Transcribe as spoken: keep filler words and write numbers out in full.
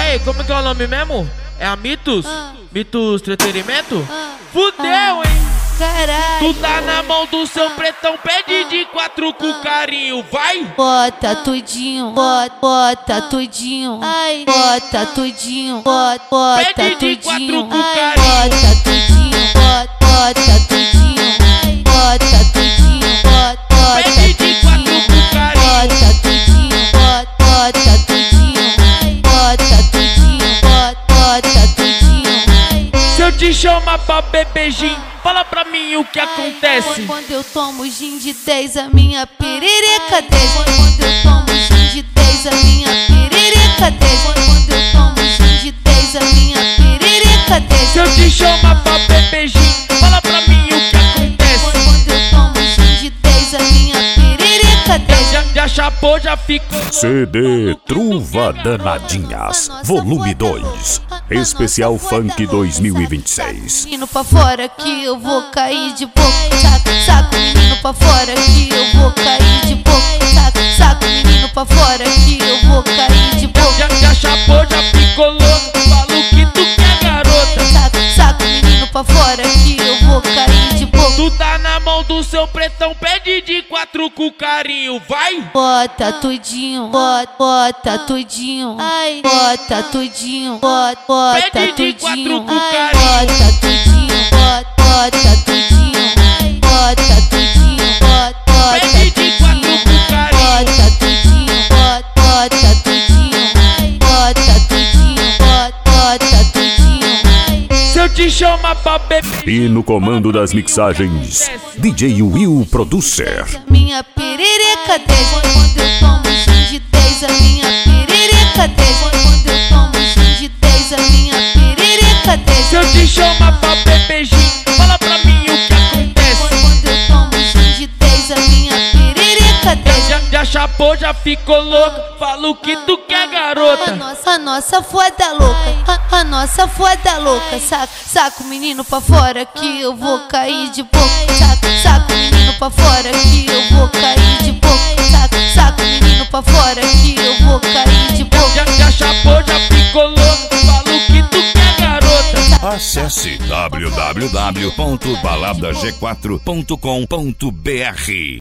Ei, como que é o nome mesmo? É a Mitos? Ah. Mitos Entretenimento? Ah. Fudeu, Ah. hein? Caralho. Tu tá na mão do seu pretão, pede de quatro com carinho, vai! Bota tudinho, bota, bota tudinho, ai, bota tudinho, bota, bota Pede de tudinho, quatro com ai, carinho. bota tudinho, bota, bota tudinho, ai, bota tudinho, bota, bota Pede de quatro tudinho, com carinho. bota tudinho, bota, bota tudinho, ai, bota tudinho, bota, bota tudinho, ai. Se eu te chamar pra bebezinho, fala pra mim o que acontece. Quando eu tomo gin de dez, a minha perereca desce. Quando eu tomo gin de dez, a minha perereca desce. Quando eu tomo gin de dez, a minha perereca desce. Se eu te chamar pra bebezinho, fala pra mim o que acontece. Quando eu tomo gin de dez, a minha perereca desce. Já, já chapou, já ficou. C D Truva Danadinhas, volume dois, especial Funk dois mil e vinte e seis. Menino pra fora que eu vou cair de boca. Saca, saca, menino pra fora que eu vou cair de boca. Saca, saca, menino pra fora que eu vou cair de boca. Já, já chapou, já ficou louco, fala o que tu quer, garota. Saca, saca, menino pra fora que eu vou cair de boca. Tu tá na mão do seu pretão, pede de quatro com carinho, vai! Bota tudinho, bota, bota tudinho, ai, bota tudinho, bota, bota Pede de tudinho, quatro com ai, carinho. bota tudinho, bota, bota tudinho, ai, bota tudinho, bota, bota Pede de quatro tudinho, com carinho. bota tudinho, bota, bota tudinho, ai, bota tudinho, bota, bota tudinho, ai. Se eu te chamar pra beber, E no comando das mixagens, D J Will Producer. Minha perereca desce. Quando eu tomo gin de dez, a minha perereca desce. Quando eu tomo gin de dez, a minha perereca desce. se eu te chamar pra bebezinho, fala pra mim o que acontece. Quando eu tomo gin de dez, a minha perereca desce. Já, já chapou, já ficou louco, fala o que tu quer, A garota. nossa, a nossa foda louca, a, a nossa foda louca. Saca, saca o menino pra fora que eu vou cair de boca. Saca, saca o menino pra fora que eu vou cair de boca. Saca, saca o menino pra fora que eu vou cair de boca. Já, já chapou, já ficou louco, fala o que tu quer, garota. Acesse w w w ponto balada g quatro ponto com ponto b r.